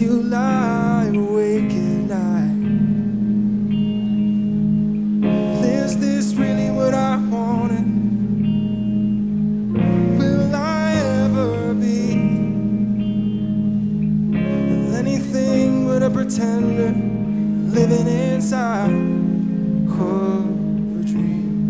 you lie awake at night. Is this really what I wanted? Will I ever be anything but a pretender living inside? Oh.